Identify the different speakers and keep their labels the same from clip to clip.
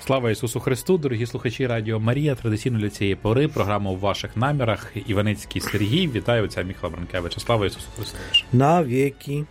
Speaker 1: Слава Ісусу Христу, дорогі слухачі Радіо Марія. Традиційно для цієї пори програма «У ваших намірах». Іваницький Сергій. Вітаю отця Міхала Бранкевича. Слава Ісусу Христу.
Speaker 2: На віки.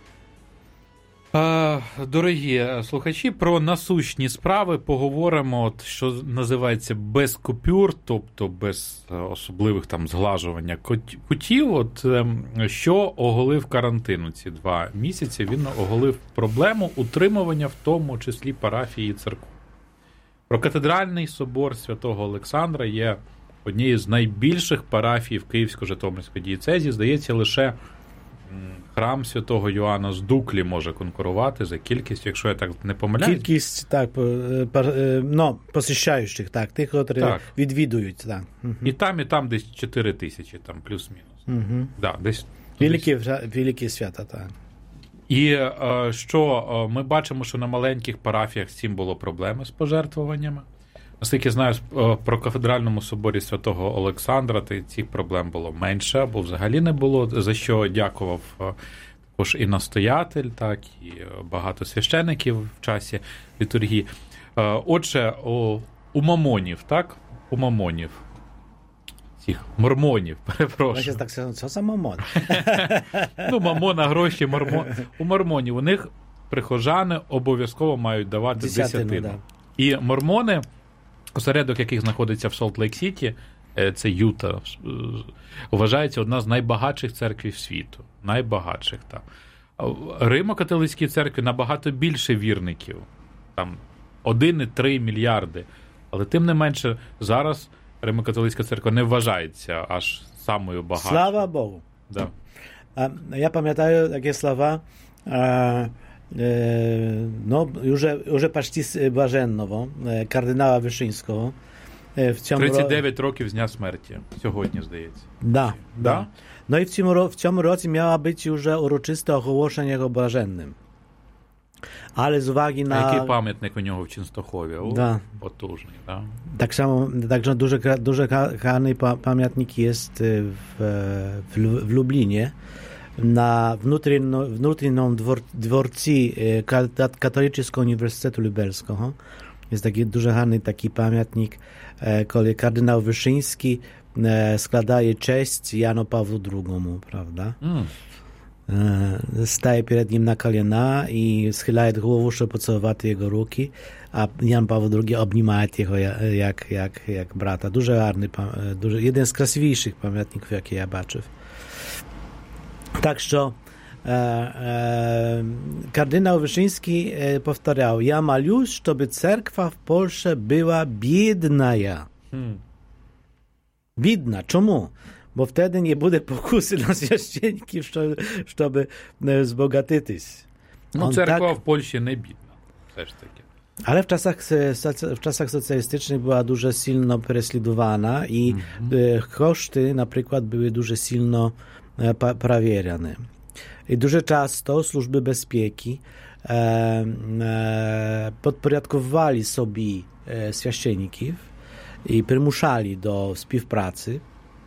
Speaker 1: Дорогі слухачі, про насущні справи поговоримо, що називається без купюр, тобто без особливих там зглажування кутів. Що оголив карантину ці 2 місяці? Він оголив проблему утримування, в тому числі парафії і церков. Прокатедральний собор Святого Олександра є однією з найбільших парафій в Київсько-Житомирській дієцезі. Здається, лише храм Святого Йоанна з Дуклі може конкурувати за кількістю, якщо я так не помиляюсь.
Speaker 2: Кількість, так, посещаючих, так, тих, які відвідують. Так.
Speaker 1: І там десь 4 тисячі, там плюс-мінус. Да, десь
Speaker 2: Великі свята, так.
Speaker 1: І що ми бачимо, що на маленьких парафіях з цим було проблеми з пожертвуваннями. Наскільки знаю, про кафедральному соборі Святого Олександра цих проблем було менше, або взагалі не було, за що дякував також і настоятель, так, і багато священиків в часі літургії. Отже, у мамонів, так? У мамонів. Цих мормонів, перепрошую.
Speaker 2: Так, що за мамон?
Speaker 1: Мамона, гроші, у мормонів. У них прихожани обов'язково мають давати десятину. Да. І мормони, осередок яких знаходиться в Солт-Лейк-Сіті, це Юта, вважається одна з найбагатших церквів світу. Найбагатших, так. Римо-католицькій церкві набагато більше вірників. Там 1,3 мільярди. Але тим не менше, зараз Римо-католицька церква не вважається аж самою багатшою.
Speaker 2: Слава Богу.
Speaker 1: Да.
Speaker 2: Я пам'ятаю такі слова, уже почти блаженного, кардинала Вишинського.
Speaker 1: 39 років з дня смерті. Сьогодні, здається.
Speaker 2: Да. Ну і в цьому році miało być вже урочисте оголошення його блаженним. Але з уваги на...
Speaker 1: А який пам'ятник у нього в Ченстохові?
Speaker 2: Да.
Speaker 1: Потужний, да?
Speaker 2: Так само, także дуже гарний пам'ятник є в Любліні, на внутрішньому дворці Католицького університету Любельського. Є такий дуже гарний такий пам'ятник, коли кардинал Вишинський складає честь Janu Pawłu II, prawda? Staje przed nim na kolana i schylaje głowę, żeby pocałować jego ruki, a Jan Paweł II obnimaje jego jak brata. Дуже гарний, jeden z krasiwniejszych pamiętników, jakie ja baczył. Tak, że kardynał Wyszyński powtarzał: ja maluję, żeby cerkwa w Polsce była biedna. Biedna. Czemu? Bo wtedy nie będzie pokusy na священників, щоб збогатитись.
Speaker 1: Церква в Польщі не бідна, все ж таки.
Speaker 2: Ale w czasach socjalistycznych była дуже silno prześladowana i koszty na przykład były дуже silno przewierane. I дуже często służby bezpieki podporządkowali sobie święcenników i przymuszali do współpracy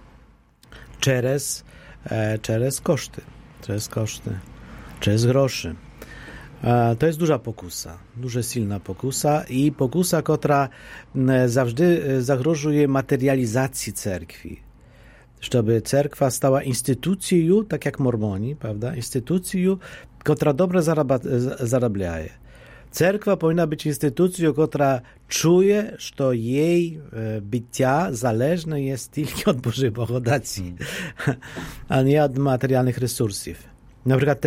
Speaker 2: przez koszty, przez groszy. To jest duża pokusa, дуже silna pokusa i pokusa, która zawsze zagrożuje materializacji cerkwi. Żeby cerkwa stała instytucją, tak jak mormoni, prawda? Instytucją, która dobrze zarabia. Cerkwa powinna być instytucją, która czuje, że jej bycia zależne jest tylko od Bożej pogodacji, a nie od materialnych resursów. Na przykład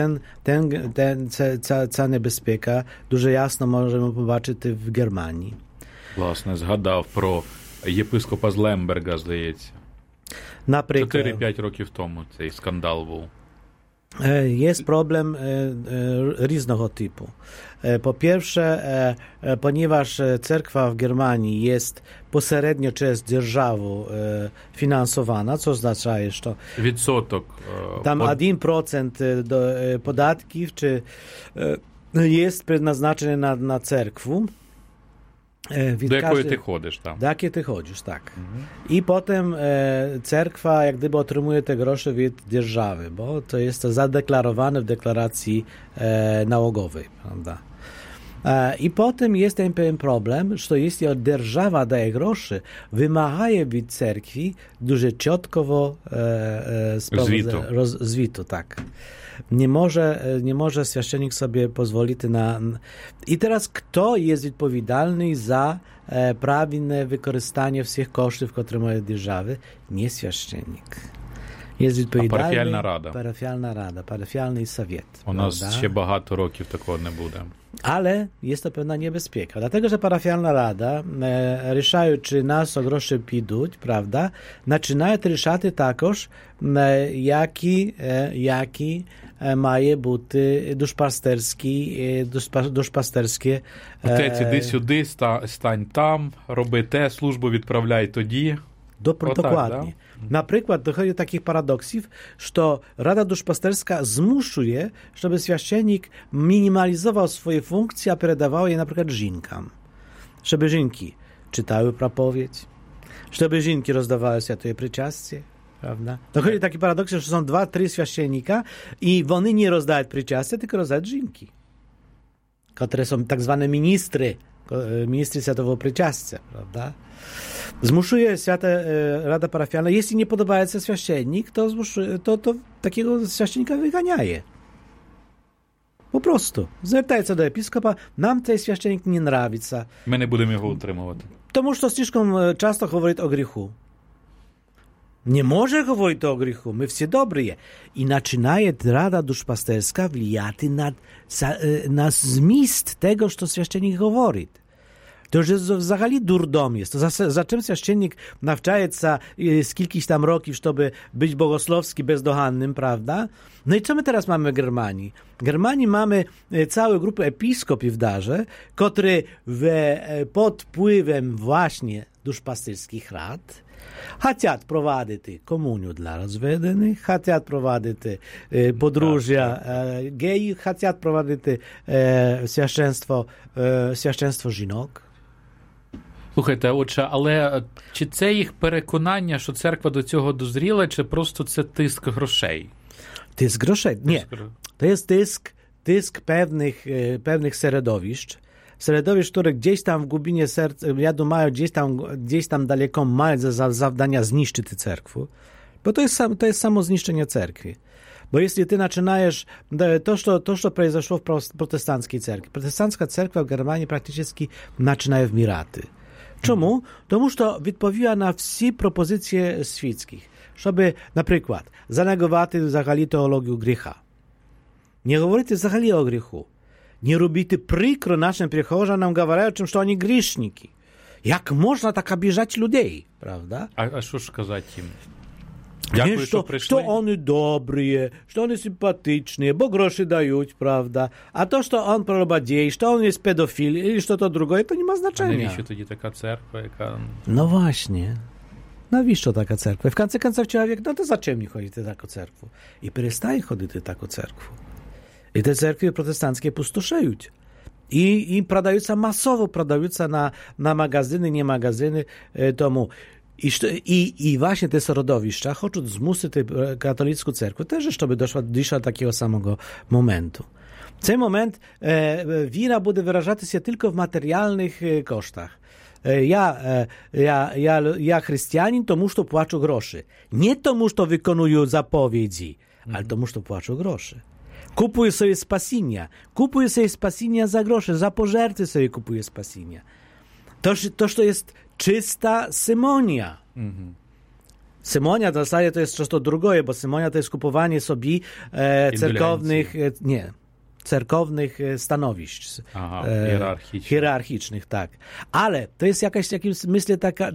Speaker 2: ta niebezpieka дуже ясно możemy zobaczyć w Germanii.
Speaker 1: Власне, згадав про єпископа з Лемберга, здається. 4-5 років тому цей скандал був.
Speaker 2: Jest problem różnego typu. Po pierwsze, ponieważ cerkwa w Germanii jest pośrednio przez державу finansowana, co oznacza, że
Speaker 1: відсоток
Speaker 2: tam 1% do podatków jest przeznaczony na cerkwę.
Speaker 1: Do якої ти ходиш tam.
Speaker 2: Do jakiej ty chodzisz, tak. I potem cerkwa jak gdyby otrzymuje te grosze od державy, bo to jest zadeklarowane w deklaracji nałogowej, prawda. I potem jest ten pewien problem, że jeśli держава daje groszy, wymagaje od cerkwi дуже чітково zwitu, tak. Nie może święcennik sobie pozwolić na... I teraz kto jest odpowiedzialny za prawidłowe wykorzystanie wszystkich kosztów, które mają держawy? Nie święcennik. Jest odpowiedzialny parafialna rada, parafialny sowiet.
Speaker 1: У нас ще багато років такого не буде.
Speaker 2: Ale jest to pewna niebezpieka, dlatego że parafialna rada, решають, czy nas o groszy підуть, prawda, zaczynają ryszати також, jaki має бути душпастерське.
Speaker 1: Отець, іди сюди, стань там, роби те, службу відправляй тоді.
Speaker 2: Dokładnie. Na przykład dochodzi do takich paradoksów, że Rada Duszpasterska zmuszuje, żeby święcennik minimalizował swoje funkcje, a передавał je na przykład żinkom. Żeby żinki czytały prapowiedź, żeby żinki rozdawały świętuje przyczastie, prawda? Dochodzi do takich paradoksów, że są 2-3 święcennika i oni nie rozdają przyczastie, tylko rozdają żinki, które są tak zwane ministry świętowego przyczastia, prawda? Zmuszuje Rada Parafialna, jeśli nie podoba się święcennik, to takiego święcennika wyganiaje. Po prostu. Zwracają się do episkopa, nam ten święcennik nie nравится.
Speaker 1: My nie będziemy go utrzymywać.
Speaker 2: Тому що слишком часто говорить о гріху. Nie może mówić o grzechu, my wszyscy dobrzy. I zaczynaje Rada Duszpasterska wpływać na zmist tego, co święcennik mówi. To już jest wzagалі durdom jest. To za czym święcennik nawczaje się z kilkiś tam roków, żeby być bogosłowski, bezdogannym, prawda? No i co my teraz mamy w Germanii? W Germanii mamy całą grupę episkopów w darze, którzy pod wpływem właśnie duszpasterskich rad хотят провадити комунію для розведених, хотят провадити подружжя геїв, хотят провадити священство жінок.
Speaker 1: Слухайте, отже, але чи це їх переконання, що церква до цього дозріла, чи просто це тиск грошей?
Speaker 2: Тиск грошей? Ні, to jest тиск pewnych środowisk, które gdzieś tam w głębinie serca, ja думаю, gdzieś tam daleko mają za zadania zniszczyć tę cerkwę, bo to jest samo zniszczenie cerkwi. Bo jeśli ty zaczynajesz, to, co произошло w protestanckiej cerkwi. Protestancka cerkwa w Germanii praktycznie zaczyna w miraty. Czemu? Тому що відповіла на всі пропозиції світських, щоб, наприклад, занегувати взагалі теологію гріха. Не говорити взагалі о гріху. Nie robicie przykro naszym przechodniom, говорят, że oni grzeszniki. Jak można tak obижать ludzi, prawda?
Speaker 1: A co сказать im?
Speaker 2: Nie, że oni dobrzy, że oni sympatyczni, bo groszy dają, prawda? A to, że on prowadzi, że on jest pedofil, i że to drugie, to nie ma znaczenia.
Speaker 1: A навіщо тоді taka cerkwa, jaka...
Speaker 2: No właśnie. Навіщо taka cerkwa? W końcu końców człowiek, no to za czym nie chodzi do taką cerkwu? I przestaje chodzić do taką cerkwu. I te cerkwie protestanckie pustoszeją. I продаются masowo, продаются na magazyny, nie magazyny tomu. I właśnie te środowiska chcą zmusić katolicką cerkwę też, żeby doszła do takiego samego momentu. W tym moment wina będzie wyrażać się tylko w materialnych kosztach. Ja chrześcijanin, to muszę płacić groszy. Nie to muszę wykonuję zapowiedzi, ale to muszę płacić groszy. Kupuję sobie spasienia za grosze, za pożerty sobie kupuję spasienia. To jest czysta symonia. Symonia w zasadzie to jest coś to drugie, bo symonia to jest kupowanie sobie cerkownych stanowisk.
Speaker 1: Aha,
Speaker 2: hierarchicznych, tak. Ale to jest jakaś, w jakimś smyśle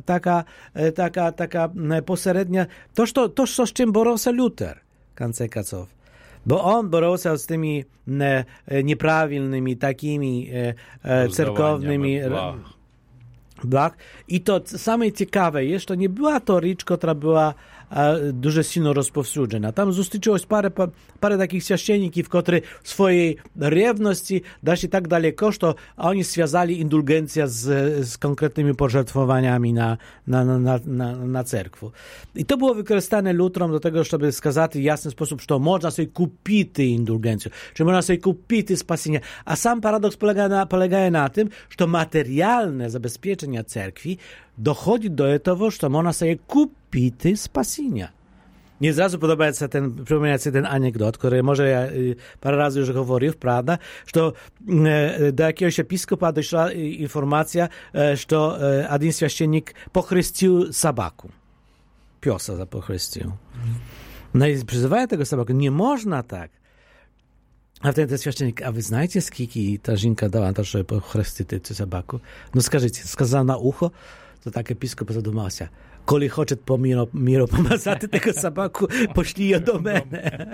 Speaker 2: taka pośrednia, to z czym borał się Luther, końce końców. Bo on borał się z tymi nieprawilnymi, takimi cerkownymi błah. I to same ciekawe jest, to nie była to rzecz, która była дуже сильно розповсюджена. Там зустрічалось парę takich священників, котрі в своїй ревності дошли так далеко, що вони зв'язали індульгенцію з конкретними пожертвуваннями на церкву. І то було використане Лютером до того, щоб сказати в ясний спосіб, що можна собі купити індульгенцію, що можна собі купити спасіння. А сам парадокс polega na tym, że materialne zabezpieczenie cerkwi dochodzi do tego, że można sobie kupić spasienia. Nie zrazu przypomina się ten anegdot, który może ja parę razy już mówił, prawda, że do jakiegoś episkopa doszła informacja, że jeden święcennik pochrzcił sabaku. Piosa pochrzcił. No i przyzywają tego sabaku. Nie można tak. A wtedy ten święcennik, a wy знаєте, скільки ta żinka dała na to, żeby pochrzcić tę sabaku? No скажіть, сказав на ухо, to tak episkop zadumał się. Коли хоче міро помазати tego sabaku, poślij ją do мене.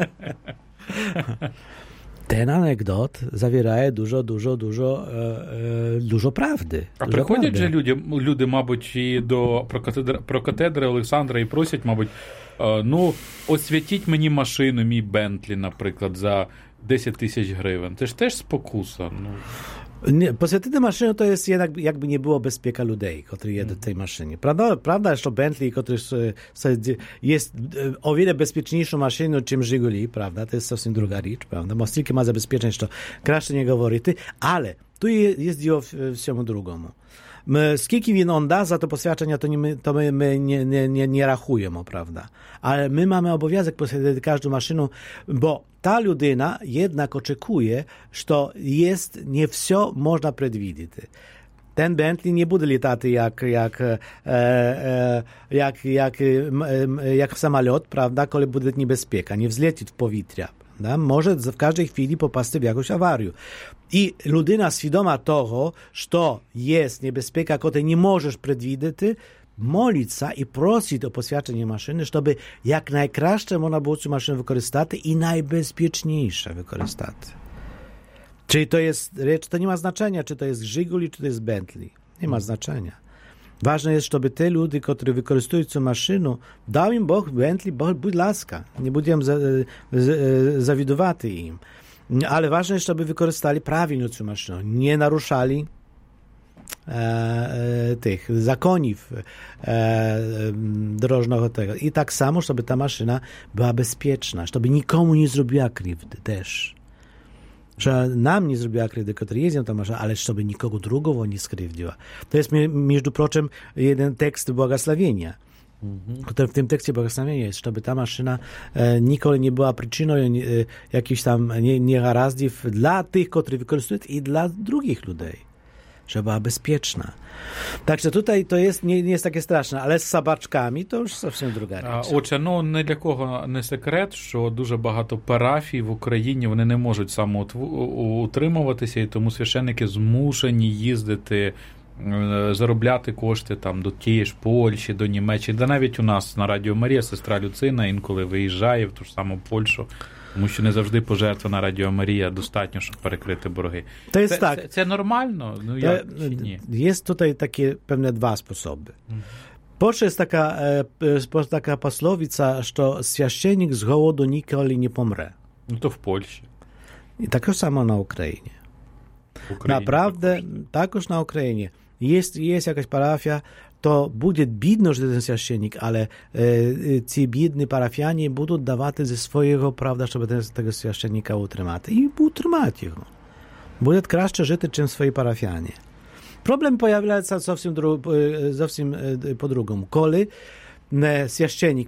Speaker 2: Ten anegdot zawiera dużo prawdy.
Speaker 1: А приходять же люди, мабуть, і до прокатедри Олександра і просять, мабуть, освятіть мені машину, мій Бентлі, наприклад, за 10 тисяч гривень. Це ж теж спокуса.
Speaker 2: Poswięcenie maszyny to jest jednak, jakby nie było bezpieka ludzi, którzy jedą w tej maszynie. Prawda, że Bentley, który jest o wiele bezpieczniejszą maszyną niż Żiguli, prawda, to jest całkiem druga rzecz, prawda, bo stільки ma zabezpieczeń, że краще nie говорити, ale tu jest ją всьому другому. Скільки він on da za to poświadczenia, to my nie rachujemy, prawda? Ale my mamy obowiązek poświęcić każdą maszynę, bo ta ludyna jednak oczekuje, że nie wszystko można przewidzieć. Ten Bentley nie będzie latać jak samolot, prawda, kiedy będzie niebezpieka, nie wzleci w powietrze. Może w każdej chwili popaść w jakąś awarię. I ludyna świadoma tego, że jest niebezpieka, której nie możesz przewidzieć, modlić się i prosić o poświadczenie maszyny, żeby jak najkraще można było tę maszynę wykorzystać i najbezpieczniejsze wykorzystać. Czyli to jest rzecz, to nie ma znaczenia, czy to jest Żiguli, czy to jest Bentley. Nie ma znaczenia. Ważne jest, żeby te ludzie, którzy wykorzystują tę maszynę, dał im Bóg Bentley, будь ласка, nie będziemy zawidować im. Ale ważne jest, żeby wykorzystali prawidłowo tę maszynę, nie naruszali tych zakonów drożnego tego. I tak samo, żeby ta maszyna była bezpieczna, żeby nikomu nie zrobiła krzywdy też. Że nam nie zrobiła krzywdy, który jeździł ta maszyna, ale żeby nikogo drugiego nie skrzywdziła. To jest, między proczem, jeden tekst błogosławienia. W tym tekście błogosławienia jest, żeby ta maszyna nikogo nie była przyczyną jakichś tam nieharazdów dla tych, którzy wykorzystują i dla drugich ludzi. Żeby była bezpieczna. Także tutaj to jest, nie jest takie straszne, ale z sabaczkами to już зовсім druga rzecz.
Speaker 1: Отже, не для кого не секрет, що дуже багато парафій в Україні, вони не можуть самоутримуватися, і тому священники змушені їздити, заробляти кошти там до тієї ж Польщі, до Німеччини. Да навіть у нас на Радіо Марія сестра Люцина інколи виїжджає в ту ж саму Польщу, тому що не завжди пожертва на Радіо Марія достатньо, щоб перекрити борги.
Speaker 2: To jest tak.
Speaker 1: Це нормально? Ну, як чи ні?
Speaker 2: Jest tutaj takie pewne dwa sposoby. Pierwszy jest taka posłowica, że święcennik z głodu nigdy nie pomrze.
Speaker 1: No to w Polsce.
Speaker 2: I tak samo na Ukrainie. Naprawdę, takoż na Ukrainie. Jest jakaś parafia, to będzie biedno, że ten święcennik, ale ci biedni parafianie będą dawać ze swojego, prawda, żeby tego święcennika utrzymać. I utrzymać go. Będzie краще żyć, czym swoi parafianie. Problem pojawia się całkiem po-drugiemu. Kiedy święcennik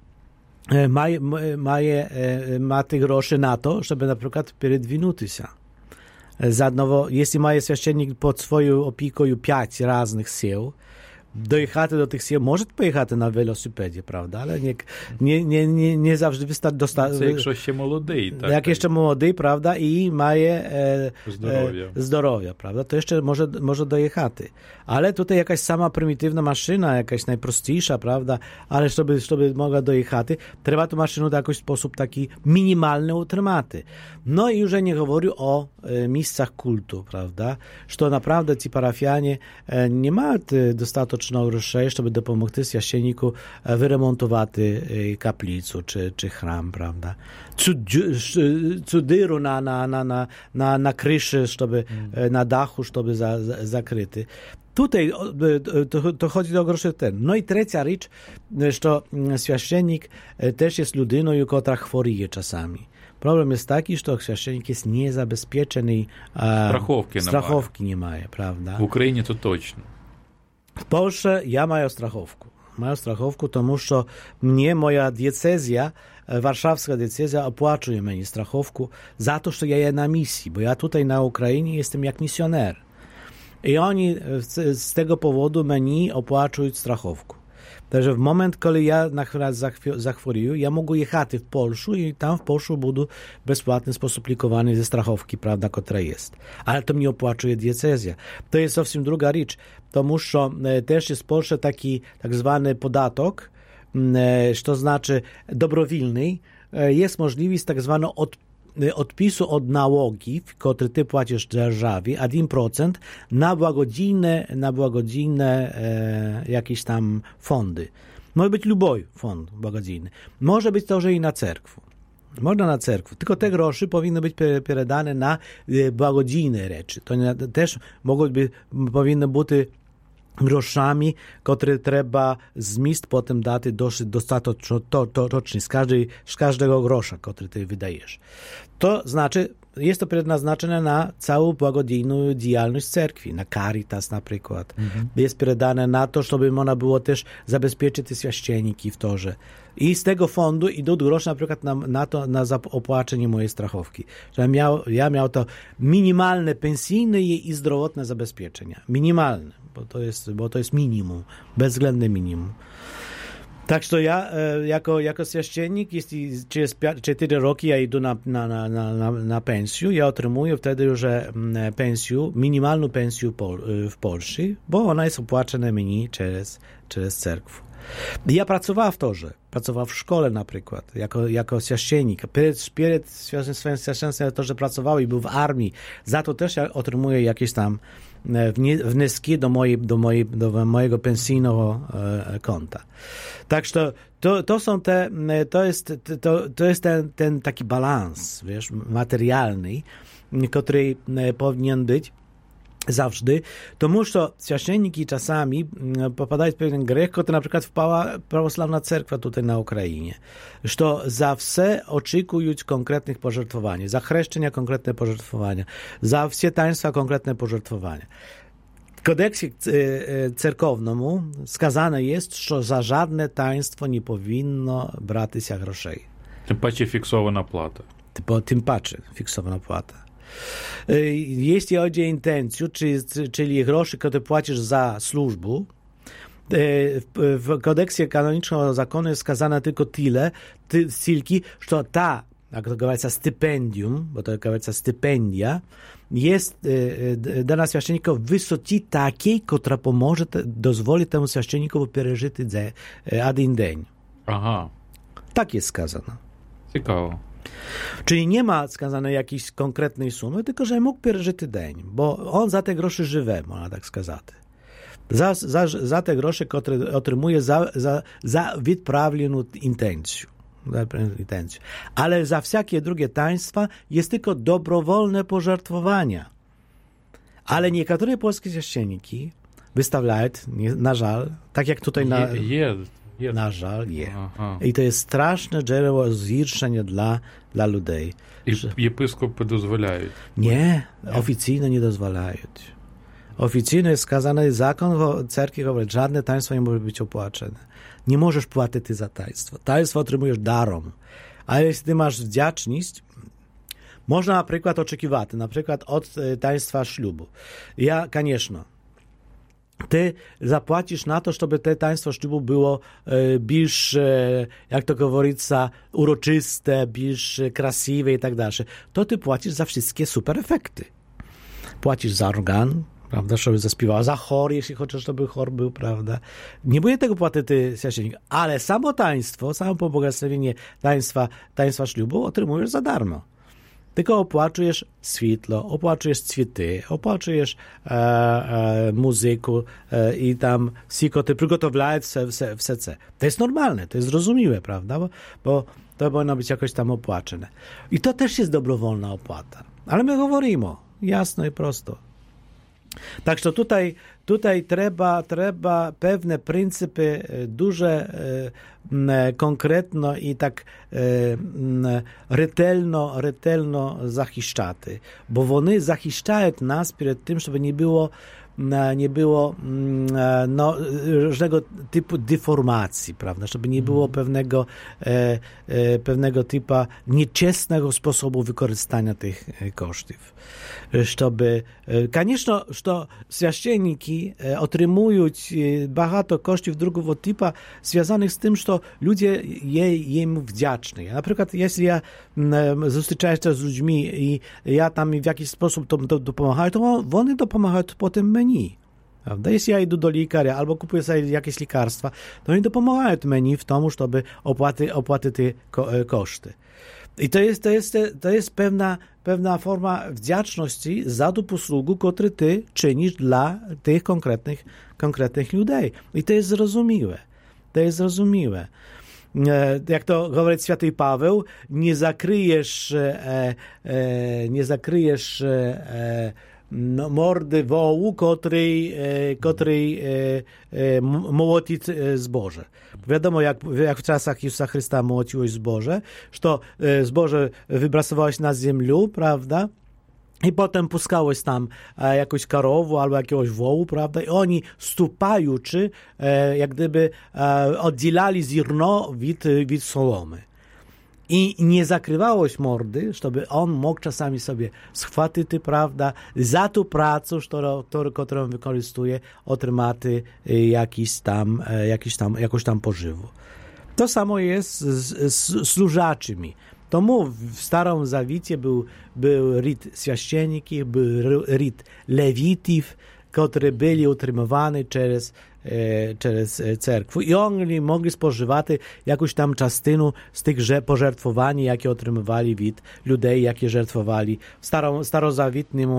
Speaker 2: ma tych groszy na to, żeby na przykład передвинути się. Jeśli ma święcennik pod swoją opieką 5 różnych sił, dojechać do tych sił, może pojechać na велосипеdzie, prawda, ale nie zawsze wystarczy
Speaker 1: Це якщо ще молодий. Так,
Speaker 2: jak jeszcze młody, prawda, i ma zdrowia, prawda, to jeszcze może dojechać. Ale tutaj jakaś sama prymitywna maszyna, jakaś najprostniejsza, prawda, ale żeby mogła dojechać, trzeba tę maszynę w jakiś sposób taki minimalny utrzymać. No i już nie mówię o miejscach kultu, prawda, że naprawdę ci parafianie nie mają dostatecznego достатньо грошей, щоб допомогти священнику виремонтувати каплицю чи храм, правда? Цю диру на криші, щоб, на даху, щоб закрити. Tutaj to chodzi o groszy ten. No i trzecia rzecz, że święcennik też jest ludyną, która choruje czasami. Problem jest taki, że święcennik jest niezabezpieczony. Strachowki nie ma, prawda?
Speaker 1: W Ukrainie to точно.
Speaker 2: W Polsce ja mam strachowku. Mam strachowku, тому що mnie moja diecezja, warszawska diecezja opłacuje mnie strachowku za to, że ja jestem na misji, bo ja tutaj na Ukrainie jestem jak misjoner. I oni z tego powodu mnie opłacają strachowku. Także w moment, kiedy ja na chwilę zachworuję, ja mogę jechać w Polskę i tam w Polsce będę w bezpłatny sposób likowany ze strachowki, prawda, która jest. Ale to mnie opłacuje diecezja. To jest całkiem druga rzecz, тому що też jest w Polsce taki tak zwany podatek, to znaczy dobrowilny, jest możliwość tak zwanego odpisu od nałogi, który ty płacisz dzierżawie, 1% na błagodzijne jakieś tam fondy. Może być lubowy fond błagodzijny. Może być to, że i na cerkwu. Można na cerkwu. Tylko te groszy powinny być przekazane na błagodzijne rzeczy. To też powinny być groszami, które trzeba zmist potem dać dosyć dostatecznie z każdego grosza, który ty wydajesz. To znaczy, jest to przeznaczone na całą błagodzijną działalność cerkwi, na Caritas na przykład. Jest przekazane na to, żeby można było też zabezpieczyć te święcenniki w torze. I z tego fondu idą grosze na przykład na opłacenie mojej strachowki. Że ja miał to minimalne pensyjne i zdrowotne zabezpieczenia. Minimalne, bo to jest minimum, bezwzględne minimum. Tak, że ja jako święcennik, jeśli przez 4 roki ja idę na pensję, ja otrzymuję wtedy już pensję, minimalną pensję w Polsce, bo ona jest opłacana mnie przez cerkwu. Ja pracowałem w torze, pracowałem w szkole na przykład, jako święcennik. Przed swoim święcenstwem to, że pracowałem i był w armii, za to też ja otrzymuję jakieś tam wnioski do mojego pensyjnego konta. Także to są to jest ten taki balans, wiesz, materialny, który powinien być zawsze, тому що święcenniki czasami popadają w pewien grzech, który na przykład wpała prawosławna cerkwa tutaj na Ukrainie, że za wse oczekują konkretnych pożertwowań, za chrzczenia konkretne pożertwowania, za wsie taństwa konkretne pożertwowania. W kodeksie cerkownemu skazane jest, że za żadne taństwo nie powinno brać się groszej.
Speaker 1: Tym pacie fiksowana płata.
Speaker 2: Tym pacie fiksowana płata. Jeśli chodzi o intencję, czyli groszy, które płacisz za służbę, w kodeksie kanonicznego zakonu jest skazane tylko tyle, że ta, jak to говорится, stypendium, bo to говорится stypendia, jest dana święcennikowi w wysokości takiej, która dozwoli temu święcennikowi przeżyć jeden dzień.
Speaker 1: Aha.
Speaker 2: Tak jest skazane.
Speaker 1: Ciekawe.
Speaker 2: Czyli nie ma skazanej jakiejś konkretnej sumy, tylko że mógł przeżyć dzień, bo on za te grosze żywe, można tak skazać. Za te grosze, które otrzymuje za wyprawioną intencję. Ale za wszelkie drugie taństwa jest tylko dobrowolne pożertwowania. Ale niektóre polskie święcenniki wystawiają, na żal, tak jak tutaj na żal, I to jest straszne dzieło zgorszenia dla ludzi.
Speaker 1: I episkopy dozwalają?
Speaker 2: Nie, oficjalnie nie dozwalają. Oficjalnie jest skazany zakon w cerkwi, że żadne taństwo nie może być opłacone. Nie możesz płacić za taństwo. Taństwo otrzymujesz darom. A jeśli ty masz wdzięczność, można na przykład oczekiwać, od taństwa ślubu. Ja, koniecznie. Ty zapłacisz na to, żeby te taństwo ślubu było bliż, jak to говорится, uroczyste, bliż krasiwe i tak dalej. To ty płacisz za wszystkie super efekty. Płacisz za organ, prawda, żeby zaśpiewał, za chór, jeśli chociaż to by chór był, prawda. Nie będzie tego płacić święcennik, ale samo taństwo, samo pobłogosławienie taństwa ślubu otrzymujesz za darmo. tylko opłacujesz światło, opłacujesz cwiety, opłacujesz muzyku i tam wszystko ty przygotowałeś w serce. To jest normalne, to jest zrozumiałe, prawda? Bo to powinno być jakoś tam opłacone. I to też jest dobrowolna opłata. Ale my mówimy jasno i prosto. Tak, że tutaj trzeba pewne pryncypy duże, konkretno i tak ретельно захищати. Bo one захищаją nas przed tym, żeby nie było różnego typu deformacji, prawda? Żeby nie było pewnego typu nieczesnego sposobu wykorzystania tych kosztów. Żeby, koniecznie, że święcienniki otrzymują багато kosztów drugiego typu związanych z tym, że ludzie jemu wdzięczni. Na przykład, jeśli ja zустрічаюся z ludźmi i ja tam w jakiś sposób to dopomagają, to one dopomagają potem meni. Prawda? Jeśli ja idę do lekarza albo kupuję sobie jakieś lekarstwa, to oni dopomagają meni w tym, żeby opłaty te koszty. I to jest pewna forma wdzięczności za tą posługę, którą ty czynisz dla tych konkretnych ludzi. I to jest zrozumiałe. Jak to mówi święty Paweł, nie zakryjesz mordy wołu, który mołoci zboże. Wiadomo, jak w czasach Jezusa Chrysta mołociłeś zboże, że zboże wybrasowałeś na ziemię, prawda? I potem puskałeś tam jakąś karową albo jakiegoś wołu, prawda? I oni stupajuczy, jak gdyby oddzielali zierno від solomy. I nie zakrywałeś mordy, żeby on mógł czasami sobie schwatyć, prawda, za tą pracę, którą wykorzystuje, otrzymać jakąś tam pożywę. To samo jest z służaczymi. Tomu w Starym Zawicie był ryt święcienników, był ryt lewitów, które byli utrzymywani przez cerkwu. I oni mogli spożywać jakąś tam częstynę z tych pożertwowań, jakie otrzymywali od ludzi, jakie żertwowali w starozawitnym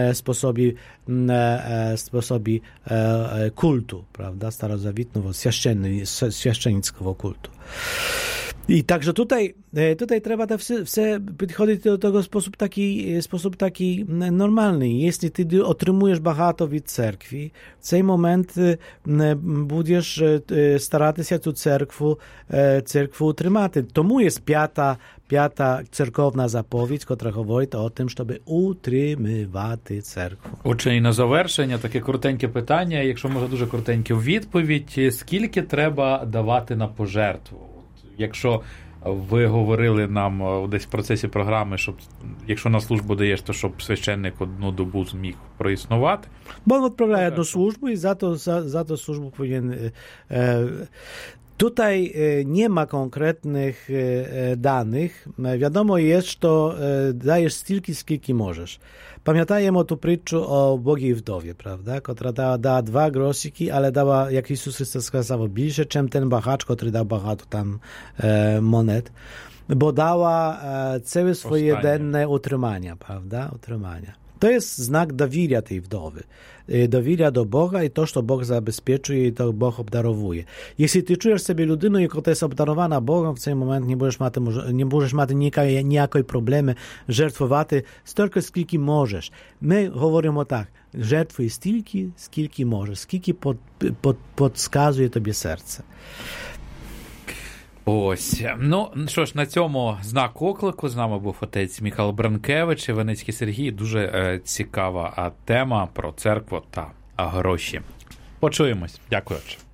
Speaker 2: sposobie kultu, prawda? Starozawitnego, święcienickiego kultu. I także tutaj trzeba podchodzić do tego w sposób taki normalny. Jeśli ty otrzymujesz багато від cerkwi, w ten moment będziesz starać się tę cerkwę utrzymać. Tomu jest piąta cerkowna zapowiedź, która mówi o tym, żeby utrzymywać cerkwę.
Speaker 1: Отже, і на завершення таке коротеньке питання, якщо може дуже коротеньке відповідь, скільки треба давати на пожертву? Якщо ви говорили нам десь в процесі програми, щоб якщо на службу даєш, то щоб священник одну добу зміг проіснувати.
Speaker 2: Bo on odprawia jedną służbę i za to służbę powinien... Tutaj nie ma konkretnych danych. Wiadomo jest, że dajesz stylki, skilki możesz. Pamiętajmy o tu pryczu o Bogiej wdowie, prawda? Która dała 2 grosiki, ale dała, jak Jezus Chrystus сказав, більше, czym ten bachacz, który dał багато tam monet, bo dała całe swoje denne utrzymania, prawda? To jest znak dowiria tej wdowy. Dowiria do Boga i to, co Bóg zabezpieczuje i to Bóg obdarowuje. Jeśli ty czujesz sobie ludynę, która jest obdarowana Bogiem, w tym momencie nie będziesz mieć nijakiej problemy żertwować stолько, skilki możesz. My mówimy tak, żertwuj stільки, skilki możesz, skilki podskazuje tobie serce.
Speaker 1: Ось. Ну, що ж, на цьому знак оклику. З нами був отець Михайло Бранкевич і Ваницький Сергій. Дуже цікава тема про церкву та гроші. Почуємось. Дякую.